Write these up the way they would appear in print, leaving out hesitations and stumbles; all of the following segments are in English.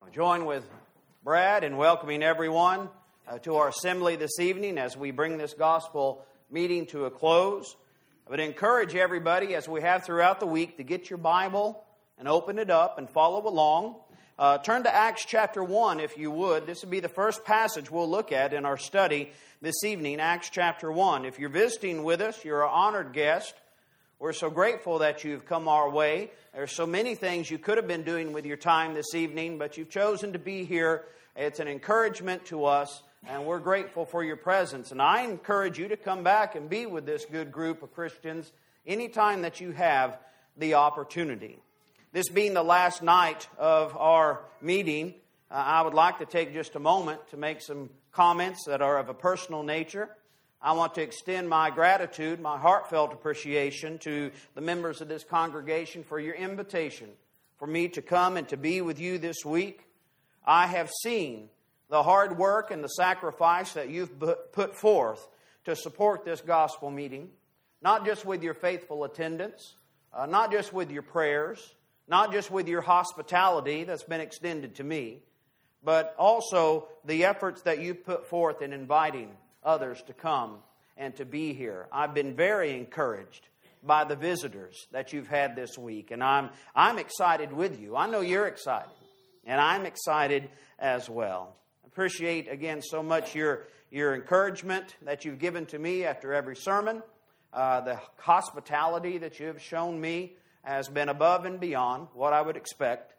Join with Brad in welcoming everyone to our assembly this evening as we bring this gospel meeting to a close. I would encourage everybody, as we have throughout the week, to get your Bible and open it up and follow along. Turn to Acts chapter 1, if you would. This will be the first passage we'll look at in our study this evening, Acts chapter 1. If you're visiting with us, you're an honored guest. We're so grateful that you've come our way. There's so many things you could have been doing with your time this evening, but you've chosen to be here. It's an encouragement to us, and we're grateful for your presence. And I encourage you to come back and be with this good group of Christians anytime that you have the opportunity. This being the last night of our meeting, I would like to take just a moment to make some comments that are of a personal nature. I want to extend my gratitude, my heartfelt appreciation to the members of this congregation for your invitation for me to come and to be with you this week. I have seen the hard work and the sacrifice that you've put forth to support this gospel meeting, not just with your faithful attendance, not just with your prayers, not just with your hospitality that's been extended to me, but also the efforts that you've put forth in inviting others to come and to be here. I've been very encouraged by the visitors that you've had this week, and I'm excited with you. I know you're excited, and I'm excited as well. I appreciate again so much your encouragement that you've given to me after every sermon. The hospitality that you have shown me has been above and beyond what I would expect,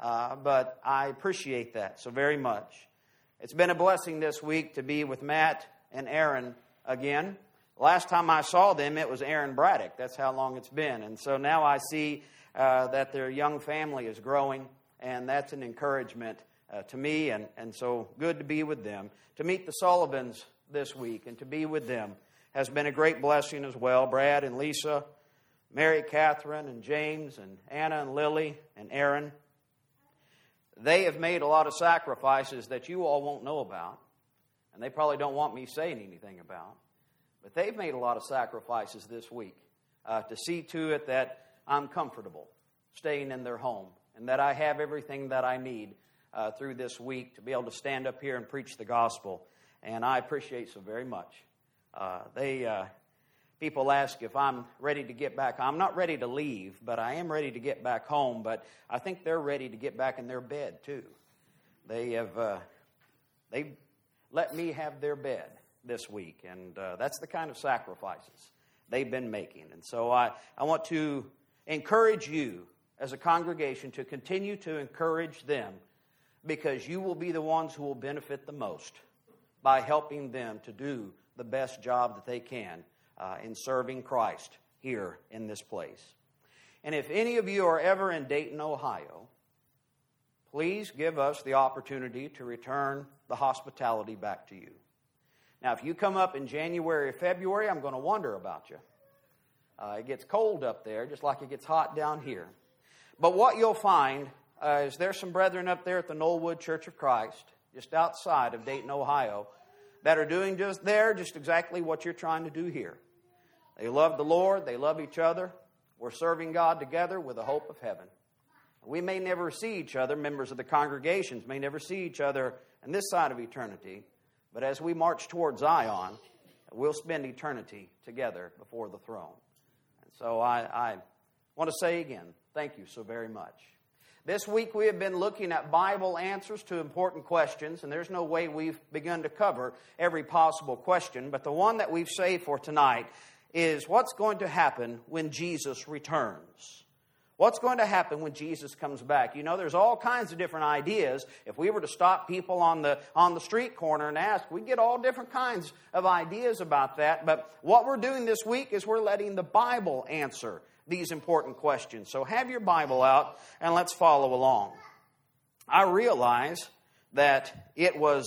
but I appreciate that so very much. It's been a blessing this week to be with Matt and Aaron again. Last time I saw them, it was Aaron Braddock. That's how long it's been. And so now I see that their young family is growing, and that's an encouragement to me, and so good to be with them. To meet the Sullivans this week and to be with them has been a great blessing as well. Brad and Lisa, Mary Catherine and James and Anna and Lily and Aaron. They have made a lot of sacrifices that you all won't know about. And they probably don't want me saying anything about. But they've made a lot of sacrifices this week to see to it that I'm comfortable staying in their home and that I have everything that I need through this week to be able to stand up here and preach the gospel. And I appreciate so very much. People ask if I'm ready to get back. I'm not ready to leave, but I am ready to get back home. But I think they're ready to get back in their bed too. They let me have their bed this week, and that's the kind of sacrifices they've been making. And so I want to encourage you as a congregation to continue to encourage them, because you will be the ones who will benefit the most by helping them to do the best job that they can in serving Christ here in this place. And if any of you are ever in Dayton, Ohio, please give us the opportunity to return the hospitality back to you. Now, if you come up in January or February, I'm going to wonder about you. It gets cold up there, just like it gets hot down here. But what you'll find is there's some brethren up there at the Knollwood Church of Christ, just outside of Dayton, Ohio, that are doing just exactly what you're trying to do here. They love the Lord. They love each other. We're serving God together with the hope of heaven. We may never see each other, members of the congregations may never see each other on this side of eternity, but as we march toward Zion, we'll spend eternity together before the throne. And so I want to say again, thank you so very much. This week we have been looking at Bible answers to important questions, and there's no way we've begun to cover every possible question, but the one that we've saved for tonight is what's going to happen when Jesus returns. What's going to happen when Jesus comes back? You know, there's all kinds of different ideas. If we were to stop people on the street corner and ask, we'd get all different kinds of ideas about that. But what we're doing this week is we're letting the Bible answer these important questions. So have your Bible out and let's follow along. I realize that it was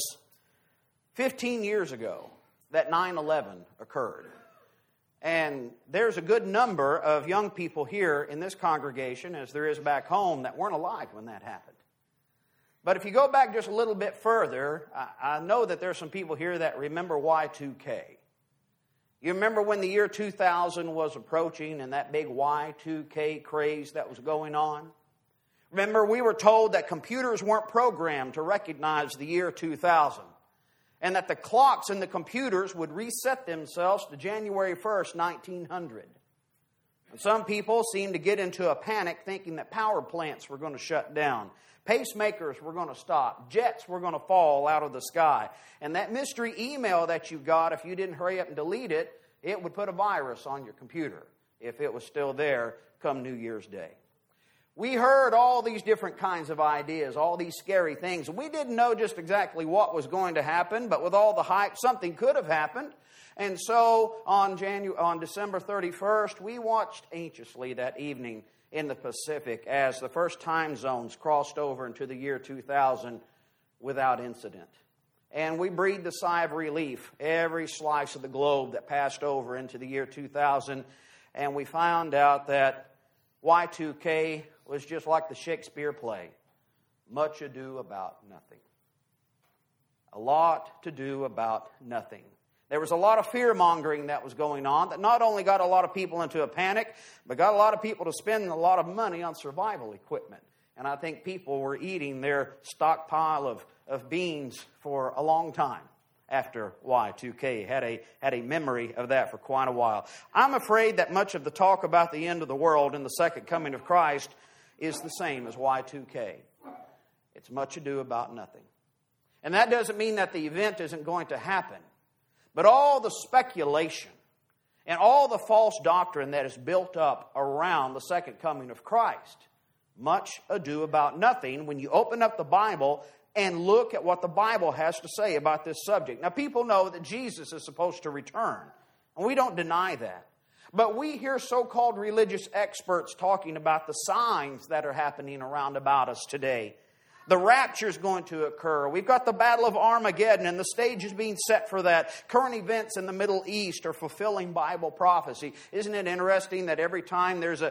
15 years ago that 9/11 occurred. And there's a good number of young people here in this congregation, as there is back home, that weren't alive when that happened. But if you go back just a little bit further, I know that there's some people here that remember Y2K. You remember when the year 2000 was approaching and that big Y2K craze that was going on? Remember, we were told that computers weren't programmed to recognize the year 2000, and that the clocks in the computers would reset themselves to January 1st, 1900. And some people seemed to get into a panic thinking that power plants were going to shut down. Pacemakers were going to stop. Jets were going to fall out of the sky. And that mystery email that you got, if you didn't hurry up and delete it, it would put a virus on your computer if it was still there come New Year's Day. We heard all these different kinds of ideas, all these scary things. We didn't know just exactly what was going to happen, but with all the hype, something could have happened. And so on December 31st, we watched anxiously that evening in the Pacific as the first time zones crossed over into the year 2000 without incident. And we breathed a sigh of relief every slice of the globe that passed over into the year 2000. And we found out that Y2K was just like the Shakespeare play, much ado about nothing. A lot to do about nothing. There was a lot of fear-mongering that was going on that not only got a lot of people into a panic, but got a lot of people to spend a lot of money on survival equipment. And I think people were eating their stockpile of beans for a long time after Y2K. Had a memory of that for quite a while. I'm afraid that much of the talk about the end of the world and the second coming of Christ is the same as Y2K. It's much ado about nothing. And that doesn't mean that the event isn't going to happen. But all the speculation and all the false doctrine that is built up around the second coming of Christ, much ado about nothing when you open up the Bible and look at what the Bible has to say about this subject. Now, people know that Jesus is supposed to return, and we don't deny that. But we hear so-called religious experts talking about the signs that are happening around about us today. The rapture is going to occur. We've got the Battle of Armageddon, and the stage is being set for that. Current events in the Middle East are fulfilling Bible prophecy. Isn't it interesting that every time there's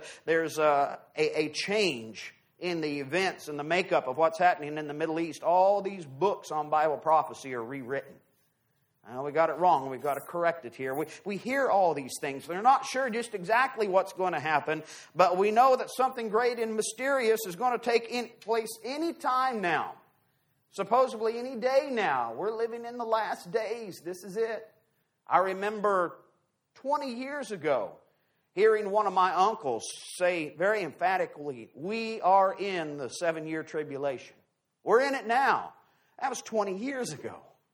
a change in the events and the makeup of what's happening in the Middle East, all these books on Bible prophecy are rewritten? We got it wrong. We've got to correct it here. We hear all these things. They're not sure just exactly what's going to happen, but we know that something great and mysterious is going to take place any time now. Supposedly any day now. We're living in the last days. This is it. I remember 20 years ago hearing one of my uncles say very emphatically, "We are in the 7-year tribulation." We're in it now. That was 20 years ago.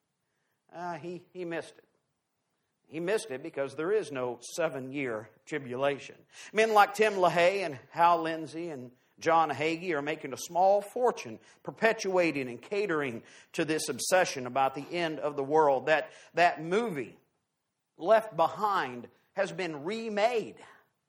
He missed it. He missed it because there is no 7-year tribulation. Men like Tim LaHaye and Hal Lindsey and John Hagee are making a small fortune perpetuating and catering to this obsession about the end of the world. That movie, Left Behind, has been remade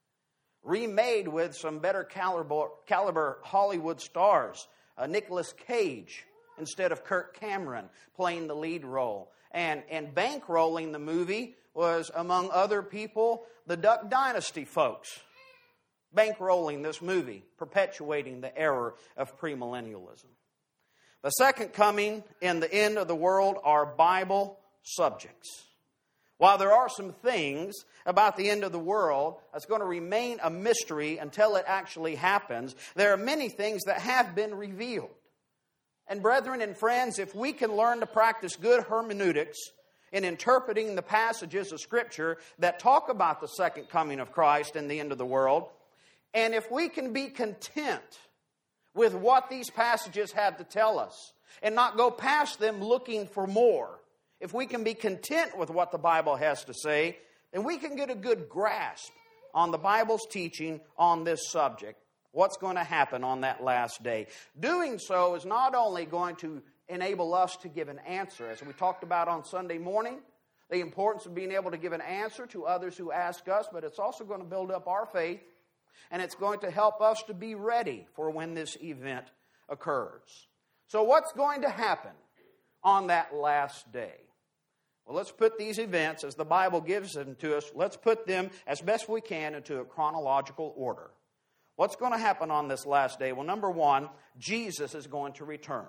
with some better caliber Hollywood stars. Nicolas Cage instead of Kirk Cameron playing the lead role. And bankrolling the movie was, among other people, the Duck Dynasty folks. Bankrolling this movie, perpetuating the error of premillennialism. The second coming and the end of the world are Bible subjects. While there are some things about the end of the world that's going to remain a mystery until it actually happens, there are many things that have been revealed. And brethren and friends, if we can learn to practice good hermeneutics in interpreting the passages of Scripture that talk about the second coming of Christ and the end of the world, and if we can be content with what these passages have to tell us and not go past them looking for more, if we can be content with what the Bible has to say, then we can get a good grasp on the Bible's teaching on this subject. What's going to happen on that last day? Doing so is not only going to enable us to give an answer, as we talked about on Sunday morning, the importance of being able to give an answer to others who ask us, but it's also going to build up our faith, and it's going to help us to be ready for when this event occurs. So what's going to happen on that last day? Well, let's put these events, as the Bible gives them to us, let's put them as best we can into a chronological order. What's going to happen on this last day? Well, number one, Jesus is going to return.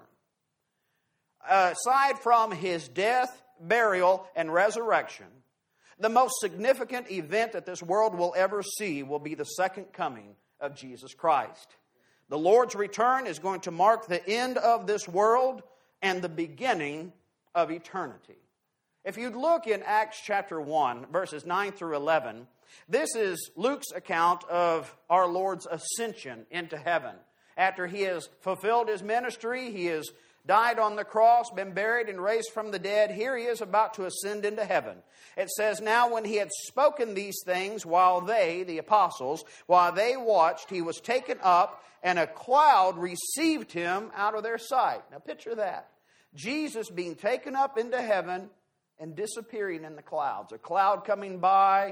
Aside from his death, burial, and resurrection, the most significant event that this world will ever see will be the second coming of Jesus Christ. The Lord's return is going to mark the end of this world and the beginning of eternity. If you'd look in Acts chapter 1, verses 9 through 11, this is Luke's account of our Lord's ascension into heaven. After he has fulfilled his ministry, he has died on the cross, been buried, and raised from the dead. Here he is about to ascend into heaven. It says, now when he had spoken these things, while they, the apostles, while they watched, he was taken up, and a cloud received him out of their sight. Now picture that. Jesus being taken up into heaven and disappearing in the clouds. A cloud coming by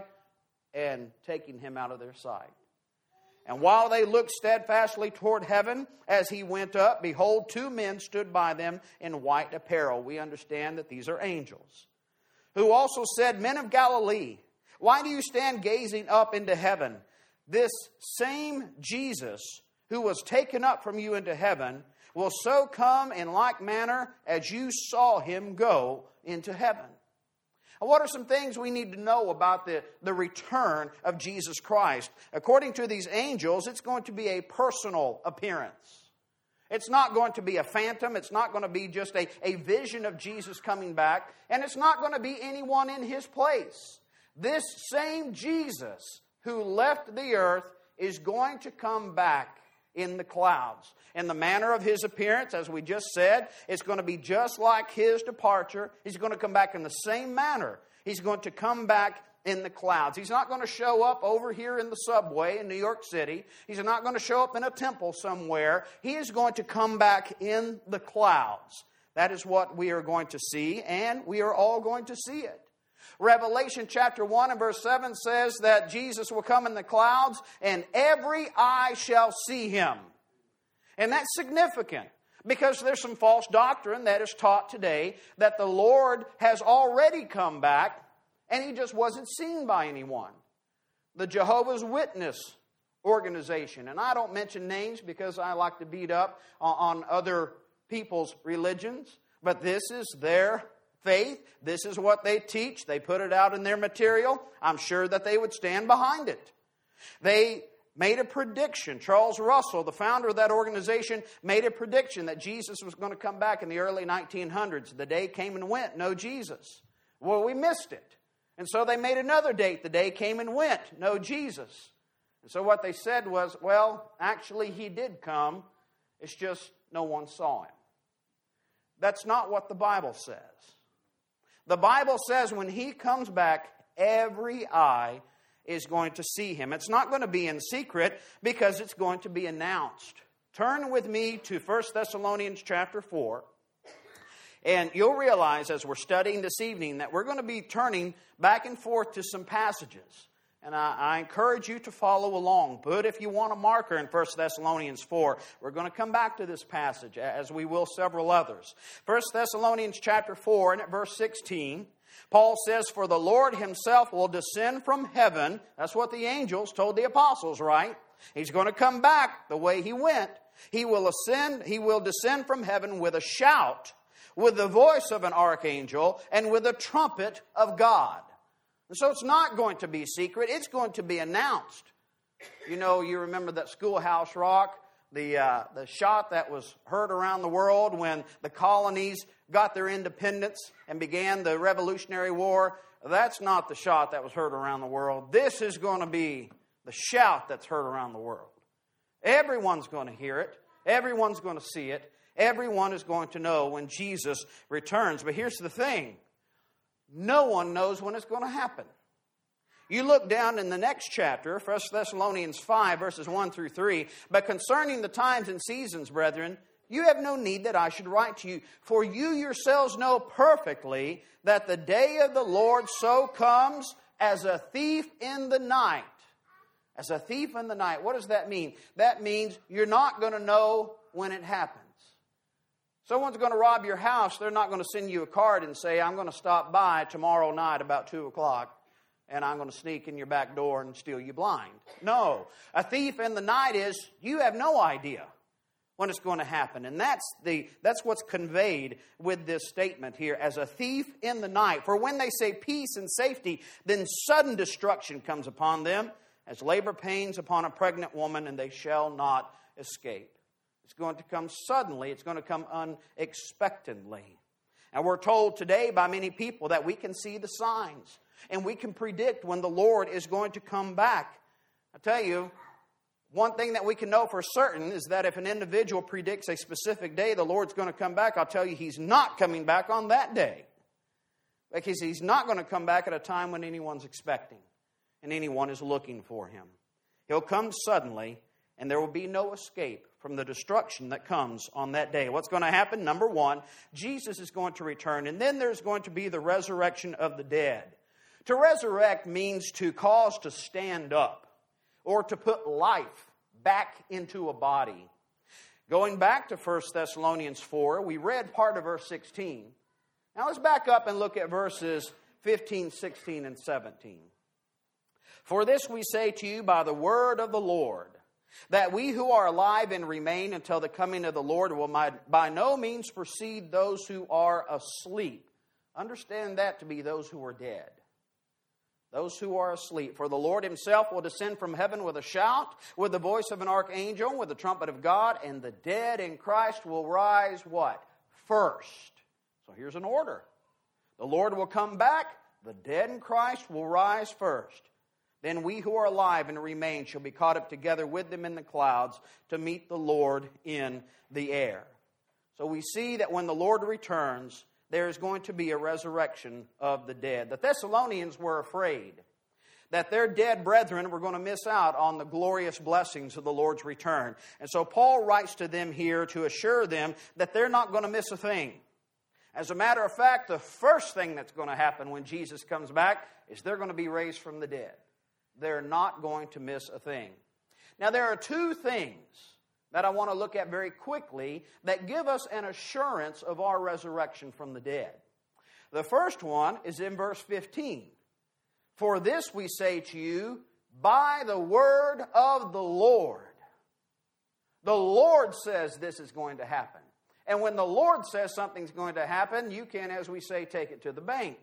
and taking him out of their sight. And while they looked steadfastly toward heaven as he went up, behold, two men stood by them in white apparel. We understand that these are angels. Who also said, Men of Galilee, why do you stand gazing up into heaven? This same Jesus who was taken up from you into heaven will so come in like manner as you saw him go into heaven. And what are some things we need to know about the return of Jesus Christ? According to these angels, it's going to be a personal appearance. It's not going to be a phantom. It's not going to be just a vision of Jesus coming back. And it's not going to be anyone in his place. This same Jesus who left the earth is going to come back in the clouds. And the manner of his appearance, as we just said, it's going to be just like his departure. He's going to come back in the same manner. He's going to come back in the clouds. He's not going to show up over here in the subway in New York City. He's not going to show up in a temple somewhere. He is going to come back in the clouds. That is what we are going to see, and we are all going to see it. Revelation chapter 1 and verse 7 says that Jesus will come in the clouds and every eye shall see him. And that's significant because there's some false doctrine that is taught today that the Lord has already come back and he just wasn't seen by anyone. The Jehovah's Witness organization, and I don't mention names because I like to beat up on other people's religions, but this is their faith. This is what they teach. They put it out in their material. I'm sure that they would stand behind it. They made a prediction. Charles Russell, the founder of that organization, made a prediction that Jesus was going to come back in the early 1900s. The day came and went, no Jesus. Well, we missed it. And so they made another date. The day came and went, no Jesus. And so what they said was, well, actually he did come. It's just no one saw him. That's not what the Bible says. The Bible says when he comes back, every eye is going to see him. It's not going to be in secret because it's going to be announced. Turn with me to 1 Thessalonians chapter 4. And you'll realize as we're studying this evening that we're going to be turning back and forth to some passages. And I encourage you to follow along. But if you want a marker in 1 Thessalonians 4, we're going to come back to this passage, as we will several others. 1 Thessalonians chapter 4 and at verse 16, Paul says, For the Lord himself will descend from heaven. That's what the angels told the apostles, right? He's going to come back the way he went. He will descend from heaven with a shout, with the voice of an archangel, and with a trumpet of God. And so it's not going to be secret. It's going to be announced. You know, you remember that Schoolhouse Rock, the shot that was heard around the world when the colonies got their independence and began the Revolutionary War. That's not the shot that was heard around the world. This is going to be the shout that's heard around the world. Everyone's going to hear it. Everyone's going to see it. Everyone is going to know when Jesus returns. But here's the thing. No one knows when it's going to happen. You look down in the next chapter, 1 Thessalonians 5, verses 1 through 3. But concerning the times and seasons, brethren, you have no need that I should write to you. For you yourselves know perfectly that the day of the Lord so comes as a thief in the night. As a thief in the night. What does that mean? That means you're not going to know when it happens. Someone's going to rob your house. They're not going to send you a card and say, I'm going to stop by tomorrow night about 2 o'clock and I'm going to sneak in your back door and steal you blind. No. A thief in the night is you have no idea when it's going to happen. And that's what's conveyed with this statement here, as a thief in the night. For when they say peace and safety, then sudden destruction comes upon them, as labor pains upon a pregnant woman, and they shall not escape. It's going to come suddenly. It's going to come unexpectedly. And we're told today by many people that we can see the signs and we can predict when the Lord is going to come back. I tell you, one thing that we can know for certain is that if an individual predicts a specific day the Lord's going to come back, I'll tell you he's not coming back on that day. Because he's not going to come back at a time when anyone's expecting and anyone is looking for him. He'll come suddenly, and there will be no escape from the destruction that comes on that day. What's going to happen? Number one, Jesus is going to return, and then there's going to be the resurrection of the dead. To resurrect means to cause to stand up or to put life back into a body. Going back to 1 Thessalonians 4, we read part of verse 16. Now let's back up and look at verses 15, 16, and 17. For this we say to you by the word of the Lord, that we who are alive and remain until the coming of the Lord will by no means precede those who are asleep. Understand that to be those who are dead. Those who are asleep. For the Lord himself will descend from heaven with a shout, with the voice of an archangel, with the trumpet of God, and the dead in Christ will rise what? First. So here's an order. The Lord will come back. The dead in Christ will rise first. Then we who are alive and remain shall be caught up together with them in the clouds to meet the Lord in the air. So we see that when the Lord returns, there is going to be a resurrection of the dead. The Thessalonians were afraid that their dead brethren were going to miss out on the glorious blessings of the Lord's return. And so Paul writes to them here to assure them that they're not going to miss a thing. As a matter of fact, the first thing that's going to happen when Jesus comes back is they're going to be raised from the dead. They're not going to miss a thing. Now, there are two things that I want to look at very quickly that give us an assurance of our resurrection from the dead. The first one is in verse 15. For this we say to you by the word of the Lord. The Lord says this is going to happen. And when the Lord says something's going to happen, you can, as we say, take it to the bank.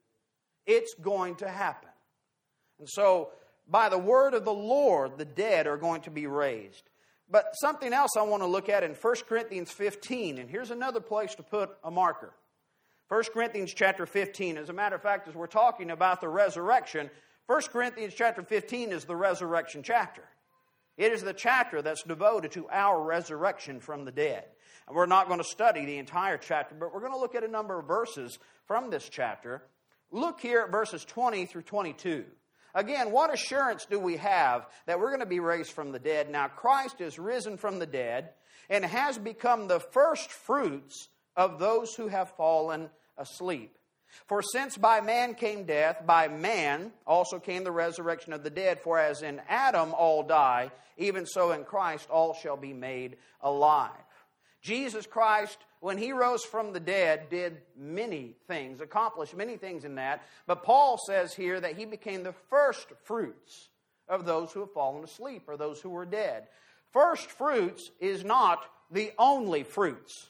It's going to happen. And so, by the word of the Lord, the dead are going to be raised. But something else I want to look at in 1 Corinthians 15, and here's another place to put a marker. 1 Corinthians chapter 15, as a matter of fact, as we're talking about the resurrection, 1 Corinthians chapter 15 is the resurrection chapter. It is the chapter that's devoted to our resurrection from the dead. And we're not going to study the entire chapter, but we're going to look at a number of verses from this chapter. Look here at verses 20 through 22. Again, what assurance do we have that we're going to be raised from the dead? Now, Christ is risen from the dead and has become the first fruits of those who have fallen asleep. For since by man came death, by man also came the resurrection of the dead. For as in Adam all die, even so in Christ all shall be made alive. Jesus Christ, when he rose from the dead, did many things, accomplished many things in that. But Paul says here that he became the first fruits of those who have fallen asleep, or those who were dead. First fruits is not the only fruits.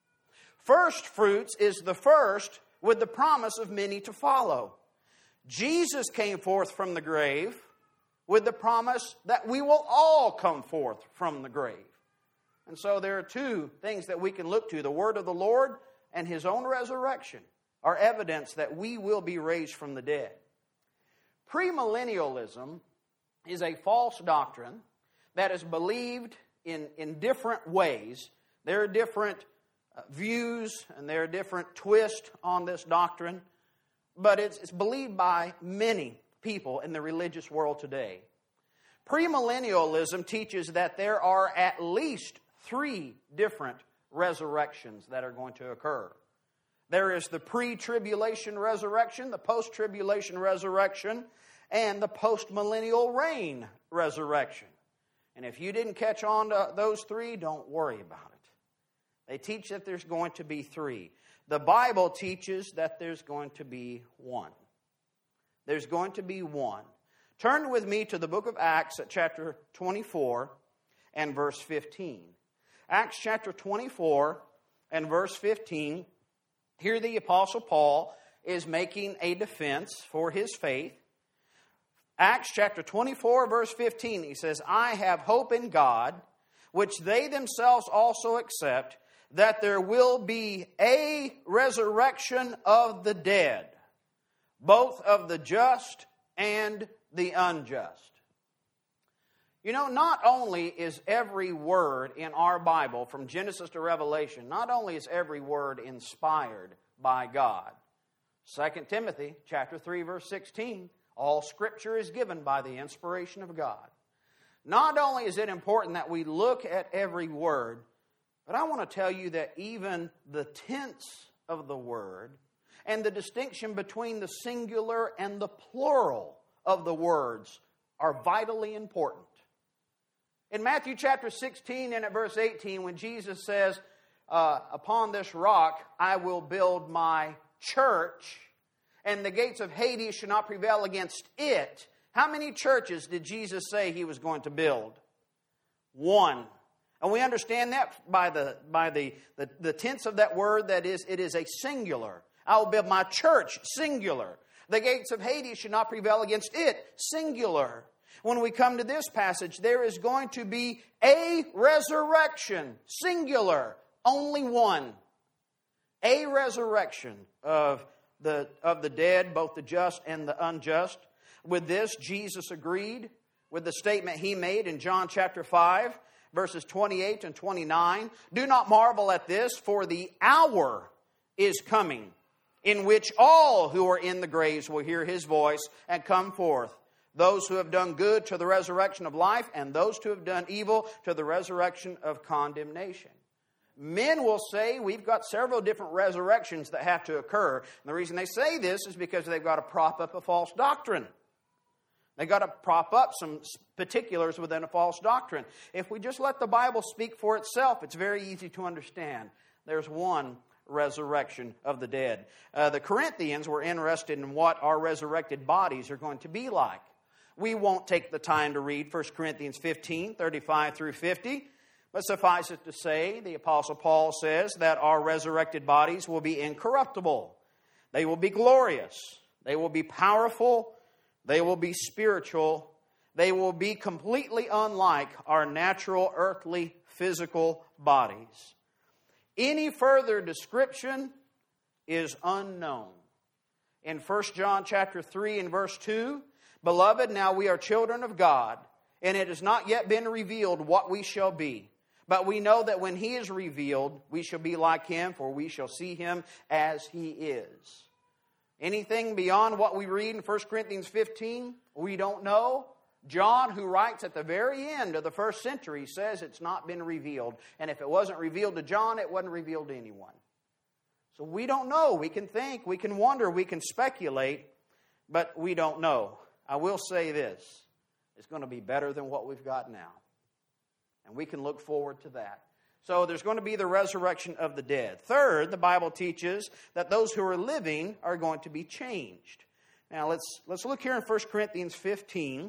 First fruits is the first with the promise of many to follow. Jesus came forth from the grave with the promise that we will all come forth from the grave. And so there are two things that we can look to. The word of the Lord and his own resurrection are evidence that we will be raised from the dead. Premillennialism is a false doctrine that is believed in different ways. There are different views and there are different twists on this doctrine, but it's believed by many people in the religious world today. Premillennialism teaches that there are at least 3 different resurrections that are going to occur. There is the pre-tribulation resurrection, the post-tribulation resurrection, and the post-millennial reign resurrection. And if you didn't catch on to those 3, don't worry about it. They teach that there's going to be 3. The Bible teaches that there's going to be 1. There's going to be 1. Turn with me to the book of Acts at chapter 24 and verse 15. Acts chapter 24 and verse 15. Here the Apostle Paul is making a defense for his faith. Acts chapter 24 verse 15, he says, I have hope in God, which they themselves also accept, that there will be a resurrection of the dead, both of the just and the unjust. You know, not only is every word in our Bible, from Genesis to Revelation, not only is every word inspired by God. 2 Timothy chapter 3, verse 16, all Scripture is given by the inspiration of God. Not only is it important that we look at every word, but I want to tell you that even the tense of the word and the distinction between the singular and the plural of the words are vitally important. In Matthew chapter 16 and at verse 18, when Jesus says, upon this rock I will build my church, and the gates of Hades shall not prevail against it. How many churches did Jesus say He was going to build? One. And we understand that by the tense of that word, that is, it is a singular. I will build my church, singular. The gates of Hades shall not prevail against it, singular. When we come to this passage, there is going to be a resurrection, singular, only one. A resurrection of the dead, both the just and the unjust. With this, Jesus agreed with the statement He made in John chapter 5, verses 28 and 29. Do not marvel at this, for the hour is coming in which all who are in the graves will hear His voice and come forth. Those who have done good to the resurrection of life, and those who have done evil to the resurrection of condemnation. Men will say we've got several different resurrections that have to occur. And the reason they say this is because they've got to prop up a false doctrine. They've got to prop up some particulars within a false doctrine. If we just let the Bible speak for itself, it's very easy to understand. There's one resurrection of the dead. The Corinthians were interested in what our resurrected bodies are going to be like. We won't take the time to read 1 Corinthians 15, 35 through 50. But suffice it to say, the Apostle Paul says that our resurrected bodies will be incorruptible. They will be glorious. They will be powerful. They will be spiritual. They will be completely unlike our natural, earthly, physical bodies. Any further description is unknown. In 1 John chapter 3 and verse 2, Beloved, now we are children of God, and it has not yet been revealed what we shall be. But we know that when He is revealed, we shall be like Him, for we shall see Him as He is. Anything beyond what we read in 1 Corinthians 15, we don't know. John, who writes at the very end of the first century, says it's not been revealed. And if it wasn't revealed to John, it wasn't revealed to anyone. So we don't know. We can think, we can wonder, we can speculate, but we don't know. I will say this, it's going to be better than what we've got now. And we can look forward to that. So there's going to be the resurrection of the dead. Third, the Bible teaches that those who are living are going to be changed. Now let's look here in 1 Corinthians 15.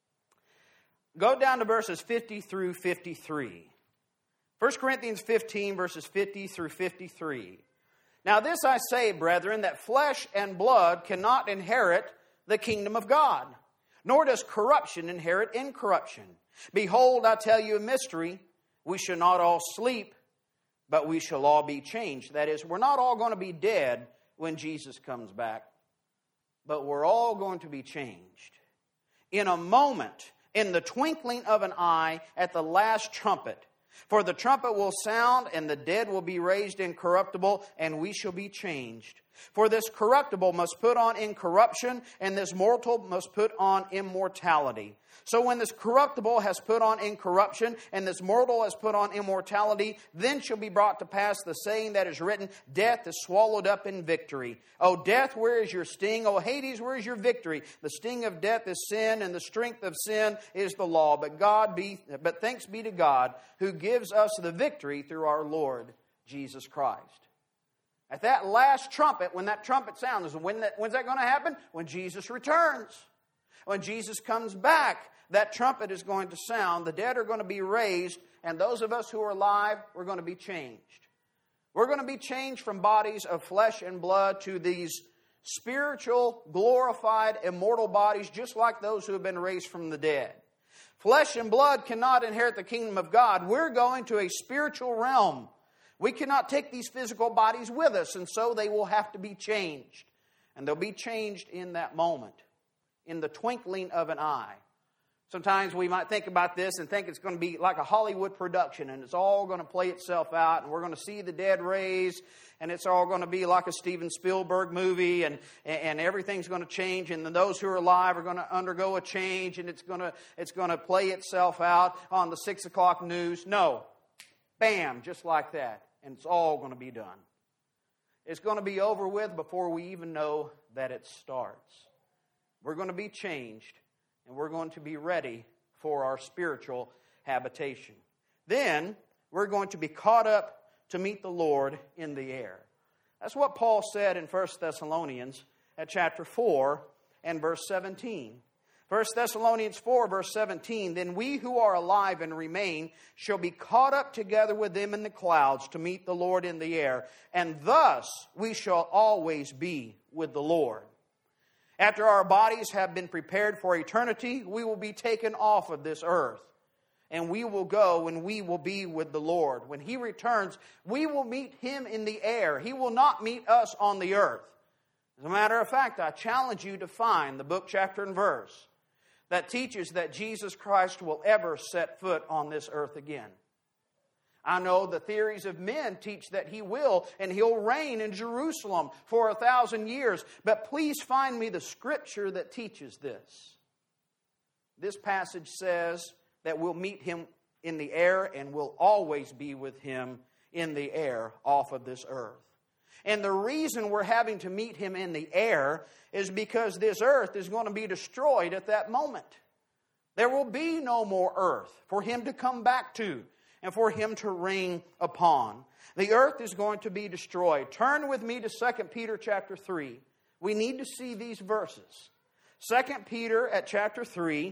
Go down to verses 50 through 53. 1 Corinthians 15, verses 50 through 53. Now this I say, brethren, that flesh and blood cannot inherit the kingdom of God, nor does corruption inherit incorruption. Behold, I tell you a mystery. We shall not all sleep, but we shall all be changed. That is, we're not all going to be dead when Jesus comes back, but we're all going to be changed. In a moment, in the twinkling of an eye, at the last trumpet. For the trumpet will sound, and the dead will be raised incorruptible, and we shall be changed. For this corruptible must put on incorruption, and this mortal must put on immortality. So when this corruptible has put on incorruption, and this mortal has put on immortality, then shall be brought to pass the saying that is written, Death is swallowed up in victory. O death, where is your sting? O Hades, where is your victory? The sting of death is sin, and the strength of sin is the law. But thanks be to God, who gives us the victory through our Lord Jesus Christ. At that last trumpet, when that trumpet sounds, when's that going to happen? When Jesus returns. When Jesus comes back, that trumpet is going to sound. The dead are going to be raised, and those of us who are alive, we're going to be changed. We're going to be changed from bodies of flesh and blood to these spiritual, glorified, immortal bodies, just like those who have been raised from the dead. Flesh and blood cannot inherit the kingdom of God. We're going to a spiritual realm. We cannot take these physical bodies with us, and so they will have to be changed. And they'll be changed in that moment, in the twinkling of an eye. Sometimes we might think about this and think it's going to be like a Hollywood production, and it's all going to play itself out, and we're going to see the dead raised, and it's all going to be like a Steven Spielberg movie, and everything's going to change, and then those who are alive are going to undergo a change, and it's going to play itself out on the 6 o'clock news. No. Bam, just like that. And it's all going to be done. It's going to be over with before we even know that it starts. We're going to be changed, and we're going to be ready for our spiritual habitation. Then, we're going to be caught up to meet the Lord in the air. That's what Paul said in 1 Thessalonians at chapter 4 and verse 17. 1 Thessalonians 4, verse 17, "Then we who are alive and remain shall be caught up together with them in the clouds to meet the Lord in the air, and thus we shall always be with the Lord." After our bodies have been prepared for eternity, we will be taken off of this earth, and we will go and we will be with the Lord. When He returns, we will meet Him in the air. He will not meet us on the earth. As a matter of fact, I challenge you to find the book, chapter, and verse that teaches that Jesus Christ will ever set foot on this earth again. I know the theories of men teach that He will, and He'll reign in Jerusalem for 1,000 years. But please find me the scripture that teaches this. This passage says that we'll meet Him in the air, and we'll always be with Him in the air off of this earth. And the reason we're having to meet Him in the air is because this earth is going to be destroyed at that moment. There will be no more earth for Him to come back to and for Him to reign upon. The earth is going to be destroyed. Turn with me to 2 Peter chapter 3. We need to see these verses. 2 Peter at chapter 3,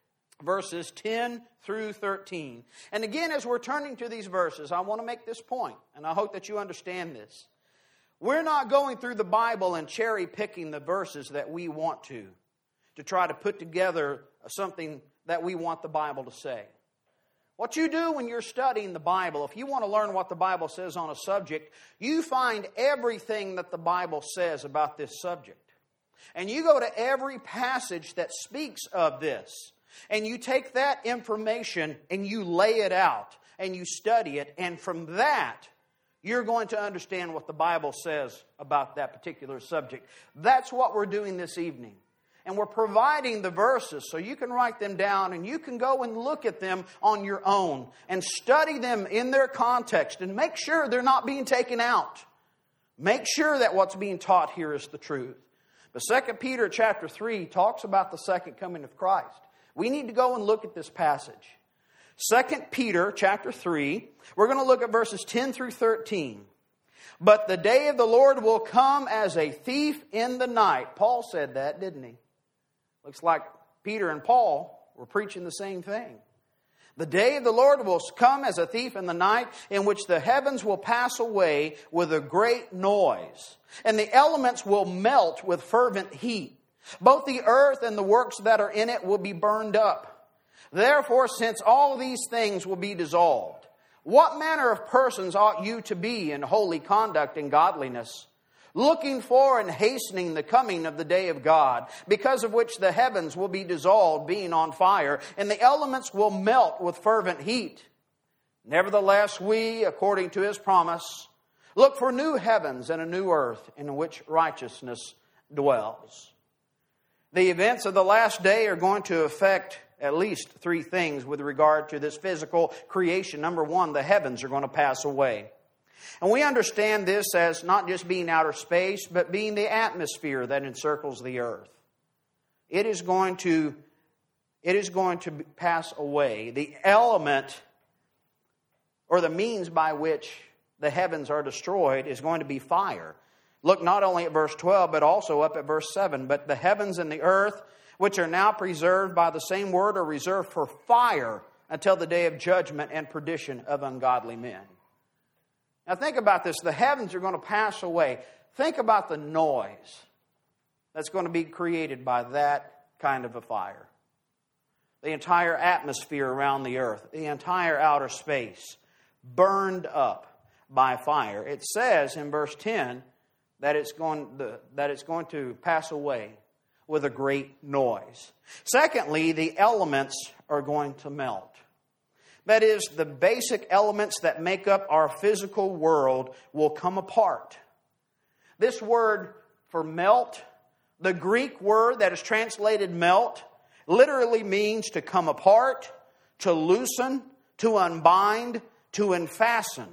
verses 10 through 13. And again, as we're turning to these verses, I want to make this point, and I hope that you understand this. We're not going through the Bible and cherry picking the verses that we want to try to put together something that we want the Bible to say. What you do when you're studying the Bible, if you want to learn what the Bible says on a subject, you find everything that the Bible says about this subject. And you go to every passage that speaks of this. And you take that information and you lay it out and you study it. And from that, you're going to understand what the Bible says about that particular subject. That's what we're doing this evening. And we're providing the verses so you can write them down and you can go and look at them on your own and study them in their context and make sure they're not being taken out. Make sure that what's being taught here is the truth. But 2 Peter chapter 3 talks about the second coming of Christ. We need to go and look at this passage. 2 Peter chapter 3, we're going to look at verses 10 through 13. "But the day of the Lord will come as a thief in the night." Paul said that, didn't he? Looks like Peter and Paul were preaching the same thing. "The day of the Lord will come as a thief in the night, in which the heavens will pass away with a great noise, and the elements will melt with fervent heat. Both the earth and the works that are in it will be burned up. Therefore, since all these things will be dissolved, what manner of persons ought you to be in holy conduct and godliness, looking for and hastening the coming of the day of God, because of which the heavens will be dissolved, being on fire, and the elements will melt with fervent heat? Nevertheless, we, according to His promise, look for new heavens and a new earth in which righteousness dwells." The events of the last day are going to affect at least three things with regard to this physical creation. Number one, the heavens are going to pass away. And we understand this as not just being outer space, but being the atmosphere that encircles the earth. It is going to pass away. The element or the means by which the heavens are destroyed is going to be fire. Look not only at verse 12, but also up at verse 7. "But the heavens and the earth, which are now preserved by the same word, are reserved for fire until the day of judgment and perdition of ungodly men." Now think about this. The heavens are going to pass away. Think about the noise that's going to be created by that kind of a fire. the entire atmosphere around the earth, the entire outer space, burned up by fire. It says in verse 10 that it's going to pass away with a great noise. Secondly, the elements are going to melt. That is, the basic elements that make up our physical world will come apart. This word for melt, the Greek word that is translated melt, literally means to come apart, to loosen, to unbind, to unfasten.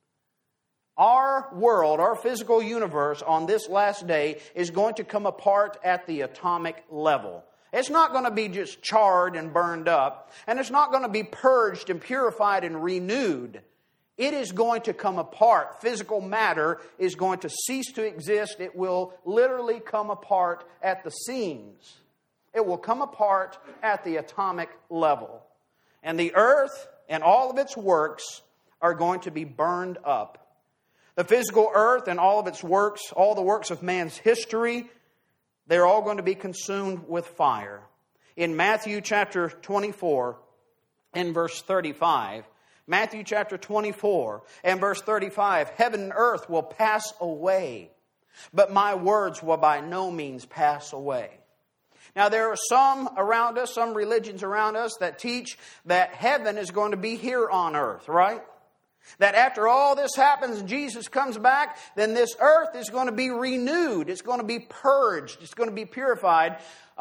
Our world, our physical universe on this last day is going to come apart at the atomic level. It's not going to be just charred and burned up, and it's not going to be purged and purified and renewed. It is going to come apart. Physical matter is going to cease to exist. It will literally come apart at the seams. It will come apart at the atomic level. And the earth and all of its works are going to be burned up. The physical earth and all of its works, all the works of man's history, they're all going to be consumed with fire. In Matthew chapter 24 and verse 35, Matthew chapter 24 and verse 35, heaven and earth will pass away, but my words will by no means pass away. Now, there are some around us, some religions around us that teach that heaven is going to be here on earth, right? That after all this happens and Jesus comes back, then this earth is going to be renewed. It's going to be purged. It's going to be purified.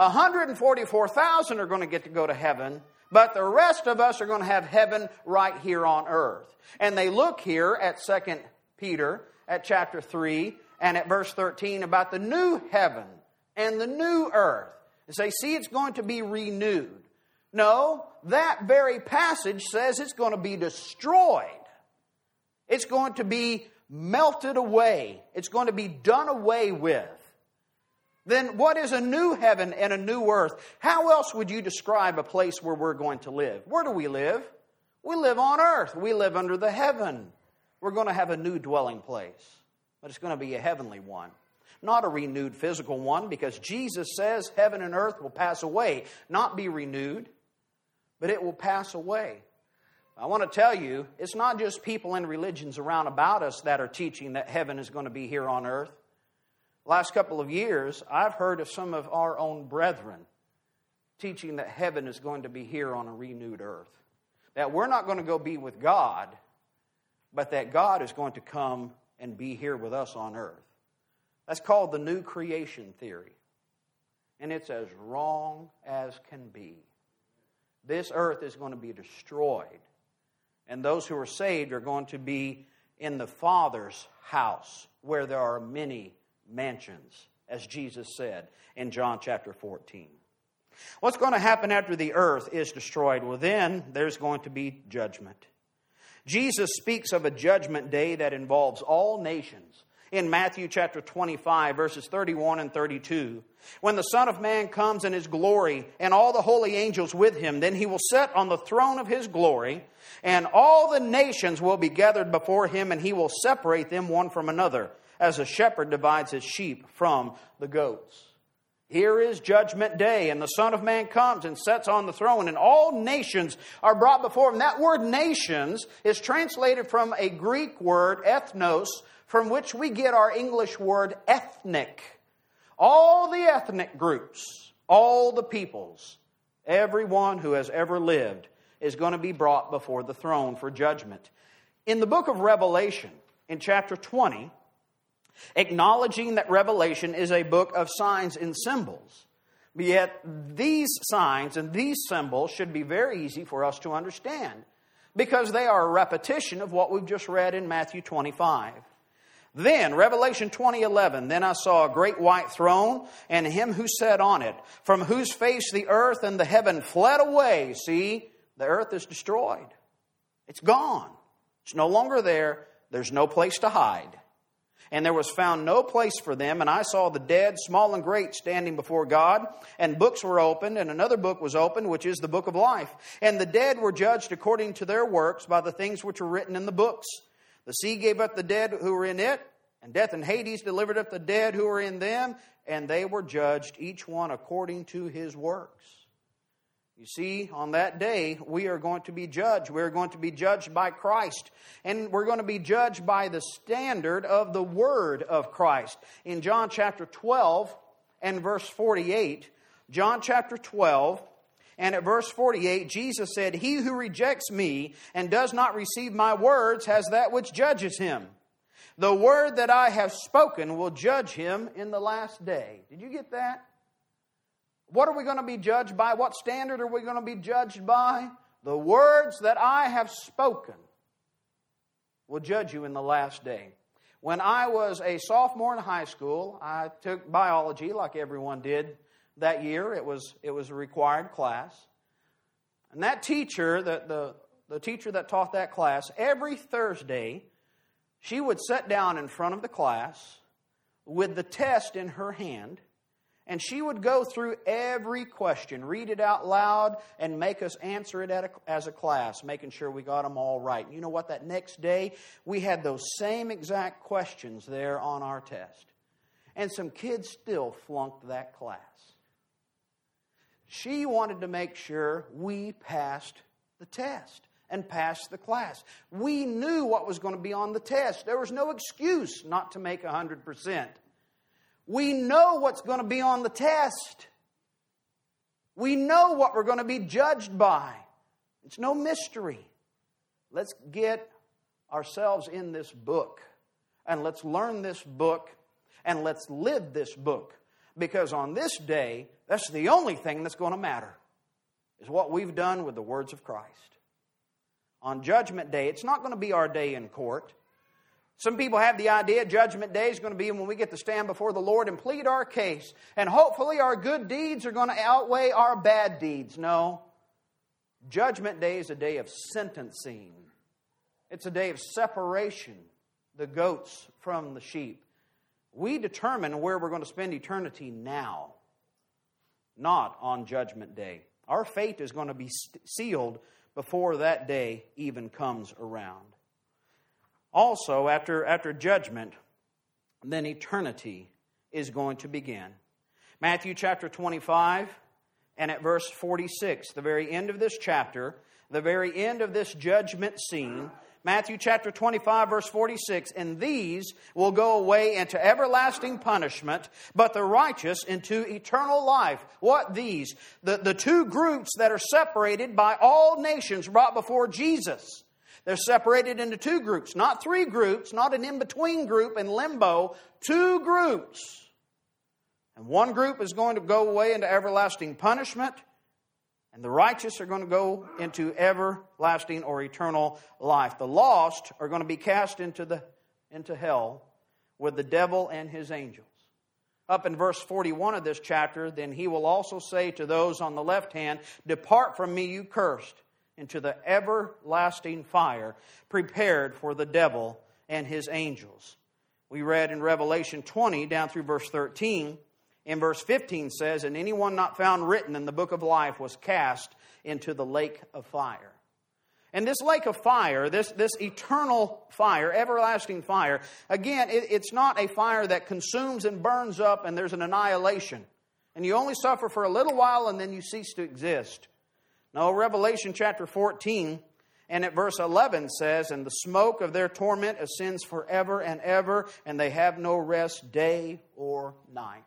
144,000 are going to get to go to heaven, but the rest of us are going to have heaven right here on earth. And they look here at 2 Peter, at chapter 3, and at verse 13 about the new heaven and the new earth. And say, see, it's going to be renewed. No, that very passage says it's going to be destroyed. It's going to be melted away. It's going to be done away with. Then what is a new heaven and a new earth? How else would you describe a place where we're going to live? Where do we live? We live on earth. We live under the heaven. We're going to have a new dwelling place, but it's going to be a heavenly one. Not a renewed physical one, because Jesus says heaven and earth will pass away, not be renewed, but it will pass away. I want to tell you, it's not just people in religions around about us that are teaching that heaven is going to be here on earth. The last couple of years, I've heard of some of our own brethren teaching that heaven is going to be here on a renewed earth. That we're not going to go be with God, but that God is going to come and be here with us on earth. That's called the new creation theory. And it's as wrong as can be. This earth is going to be destroyed. And those who are saved are going to be in the Father's house, where there are many mansions, as Jesus said in John chapter 14. What's going to happen after the earth is destroyed? Well, then there's going to be judgment. Jesus speaks of a judgment day that involves all nations. In Matthew chapter 25, verses 31 and 32, when the Son of Man comes in His glory and all the holy angels with Him, then He will sit on the throne of His glory, and all the nations will be gathered before Him, and He will separate them one from another, as a shepherd divides his sheep from the goats. Here is judgment day, and the Son of Man comes and sits on the throne, and all nations are brought before Him. That word nations is translated from a Greek word, ethnos, from which we get our English word ethnic. All the ethnic groups, all the peoples, everyone who has ever lived is going to be brought before the throne for judgment. In the book of Revelation, in chapter 20, acknowledging that Revelation is a book of signs and symbols, yet these signs and these symbols should be very easy for us to understand, because they are a repetition of what we've just read in Matthew 25. Then, Revelation 20:11, then I saw a great white throne, and Him who sat on it, from whose face the earth and the heaven fled away. See, the earth is destroyed. It's gone. It's no longer there. There's no place to hide. And there was found no place for them, and I saw the dead, small and great, standing before God, and books were opened, and another book was opened, which is the book of life. And the dead were judged according to their works by the things which were written in the books. The sea gave up the dead who were in it, and death and Hades delivered up the dead who were in them, and they were judged, each one according to his works. You see, on that day, we are going to be judged. We're going to be judged by Christ. And we're going to be judged by the standard of the Word of Christ. In John chapter 12 and verse 48, John chapter 12 and at verse 48, Jesus said, "He who rejects me and does not receive my words has that which judges him. The word that I have spoken will judge him in the last day." Did you get that? What are we going to be judged by? What standard are we going to be judged by? The words that I have spoken will judge you in the last day. When I was a sophomore in high school, I took biology like everyone did that year. It was a required class. And that teacher, the teacher that taught that class, every Thursday, she would sit down in front of the class with the test in her hand, and she would go through every question, read it out loud, and make us answer it as a class, making sure we got them all right. And you know what? That next day, we had those same exact questions there on our test. And some kids still flunked that class. She wanted to make sure we passed the test and passed the class. We knew what was going to be on the test. There was no excuse not to make 100%. We know what's going to be on the test. We know what we're going to be judged by. It's no mystery. Let's get ourselves in this book, and let's learn this book, and let's live this book. Because on this day, that's the only thing that's going to matter, is what we've done with the words of Christ. On Judgment Day, it's not going to be our day in court. Some people have the idea Judgment Day is going to be when we get to stand before the Lord and plead our case. And hopefully our good deeds are going to outweigh our bad deeds. No. Judgment Day is a day of sentencing. It's a day of separation, the goats from the sheep. We determine where we're going to spend eternity now, not on Judgment Day. Our fate is going to be sealed before that day even comes around. Also, after judgment, then eternity is going to begin. Matthew chapter 25 and at verse 46, the very end of this chapter, the very end of this judgment scene, Matthew chapter 25, verse 46, "And these will go away into everlasting punishment, but the righteous into eternal life." What these? The two groups that are separated by all nations brought before Jesus. They're separated into two groups, not three groups, not an in-between group in limbo, two groups. And one group is going to go away into everlasting punishment, and the righteous are going to go into everlasting or eternal life. The lost are going to be cast into hell with the devil and his angels. Up in verse 41 of this chapter, "Then he will also say to those on the left hand, 'Depart from me, you cursed, into the everlasting fire prepared for the devil and his angels.'" We read in Revelation 20 down through verse 13. In verse 15 says, "And anyone not found written in the book of life was cast into the lake of fire." And this lake of fire, this eternal fire, everlasting fire, again, it's not a fire that consumes and burns up and there's an annihilation. And you only suffer for a little while and then you cease to exist. No, Revelation chapter 14 and at verse 11 says, "And the smoke of their torment ascends forever and ever, and they have no rest day or night."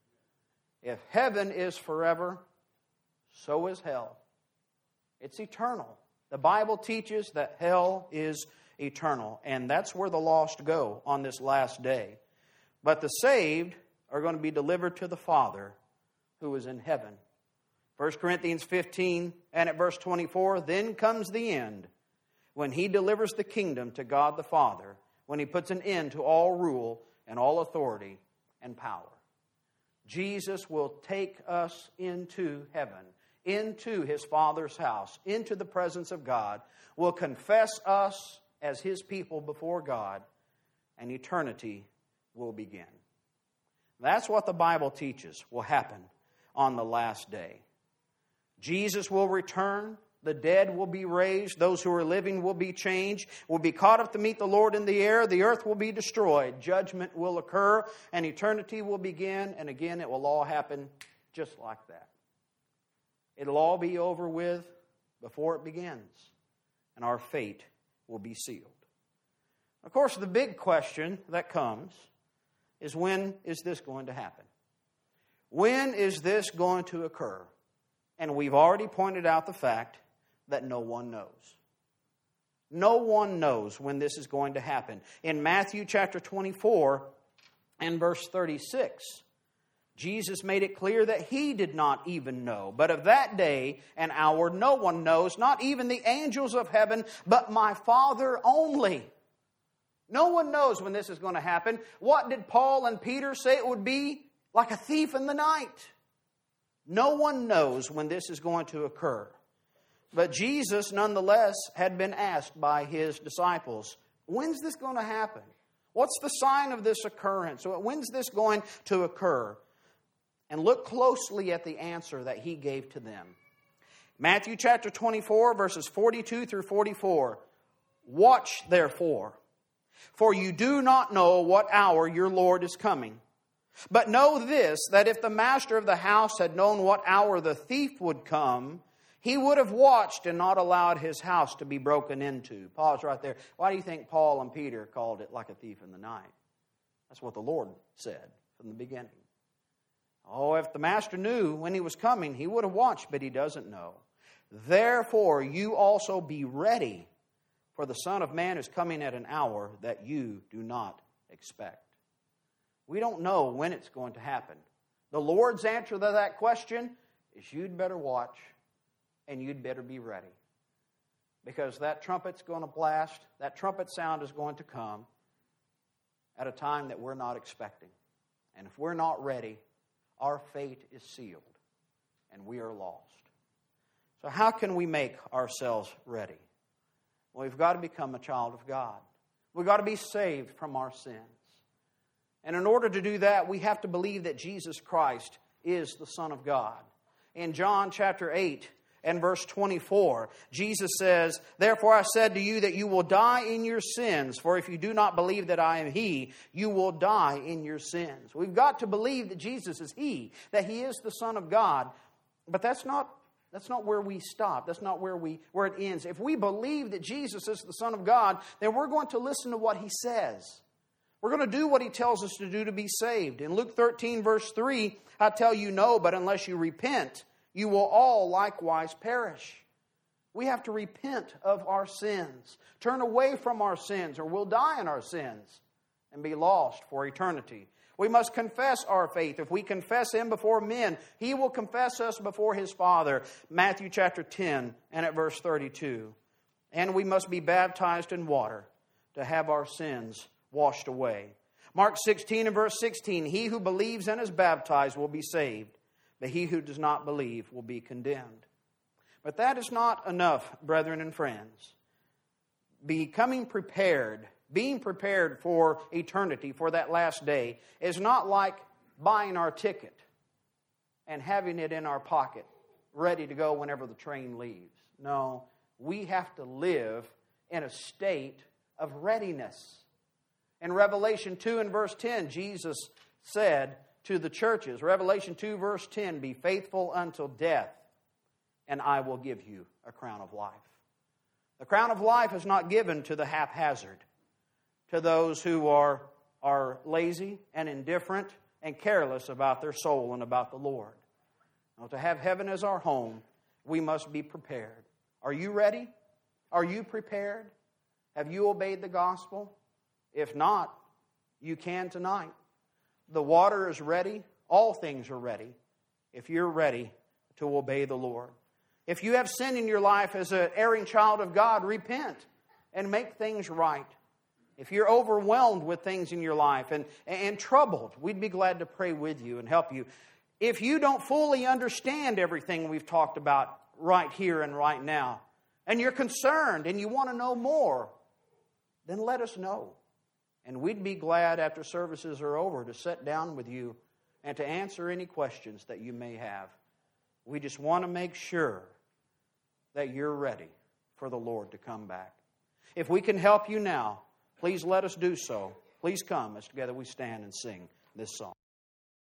If heaven is forever, so is hell. It's eternal. The Bible teaches that hell is eternal, and that's where the lost go on this last day. But the saved are going to be delivered to the Father who is in heaven. 1 Corinthians 15 and at verse 24, "Then comes the end, when he delivers the kingdom to God the Father, when he puts an end to all rule and all authority and power." Jesus will take us into heaven, into his Father's house, into the presence of God, will confess us as his people before God, and eternity will begin. That's what the Bible teaches will happen on the last day. Jesus will return. The dead will be raised. Those who are living will be changed. Will be caught up to meet the Lord in the air. The earth will be destroyed. Judgment will occur. And eternity will begin. And again, it will all happen just like that. It'll all be over with before it begins, and our fate will be sealed. Of course, the big question that comes is, when is this going to happen? When is this going to occur? And we've already pointed out the fact that no one knows. No one knows when this is going to happen. In Matthew chapter 24 and verse 36, Jesus made it clear that He did not even know. But of that day and hour no one knows, not even the angels of heaven, but my Father only. No one knows when this is going to happen. What did Paul and Peter say it would be? Like a thief in the night. No one knows when this is going to occur. But Jesus, nonetheless, had been asked by His disciples, when's this going to happen? What's the sign of this occurrence? When's this going to occur? And look closely at the answer that He gave to them. Matthew chapter 24, verses 42 through 44. Watch therefore, for you do not know what hour your Lord is coming. But know this, that if the master of the house had known what hour the thief would come, he would have watched and not allowed his house to be broken into. Pause right there. Why do you think Paul and Peter called it like a thief in the night? That's what the Lord said from the beginning. Oh, if the master knew when he was coming, he would have watched, but he doesn't know. Therefore, you also be ready, for the Son of Man is coming at an hour that you do not expect. We don't know when it's going to happen. The Lord's answer to that question is, you'd better watch and you'd better be ready. Because that trumpet's going to blast, that trumpet sound is going to come at a time that we're not expecting. And if we're not ready, our fate is sealed and we are lost. So how can we make ourselves ready? Well, we've got to become a child of God. We've got to be saved from our sins. And in order to do that, we have to believe that Jesus Christ is the Son of God. In John chapter 8 and verse 24, Jesus says, therefore I said to you that you will die in your sins, for if you do not believe that I am He, you will die in your sins. We've got to believe that Jesus is He, that He is the Son of God. But that's not where we stop. That's not where it ends. If we believe that Jesus is the Son of God, then we're going to listen to what He says. We're going to do what He tells us to do to be saved. In Luke 13, verse 3, I tell you no, but unless you repent, you will all likewise perish. We have to repent of our sins. Turn away from our sins, or we'll die in our sins and be lost for eternity. We must confess our faith. If we confess Him before men, He will confess us before His Father. Matthew chapter 10 and at verse 32. And we must be baptized in water to have our sins washed away. Mark 16 and verse 16. He who believes and is baptized will be saved, but he who does not believe will be condemned. But that is not enough, brethren and friends. Being prepared for eternity, for that last day, is not like buying our ticket and having it in our pocket, ready to go whenever the train leaves. No, we have to live in a state of readiness. In Revelation 2 and verse 10, Jesus said to the churches, Revelation 2 verse 10, be faithful until death, and I will give you a crown of life. The crown of life is not given to the haphazard, to those who are lazy and indifferent and careless about their soul and about the Lord. Now, to have heaven as our home, we must be prepared. Are you ready? Are you prepared? Have you obeyed the gospel? If not, you can tonight. The water is ready. All things are ready if you're ready to obey the Lord. If you have sin in your life as an erring child of God, repent and make things right. If you're overwhelmed with things in your life and troubled, we'd be glad to pray with you and help you. If you don't fully understand everything we've talked about right here and right now, and you're concerned and you want to know more, then let us know. And we'd be glad after services are over to sit down with you and to answer any questions that you may have. We just want to make sure that you're ready for the Lord to come back. If we can help you now, please let us do so. Please come as together we stand and sing this song.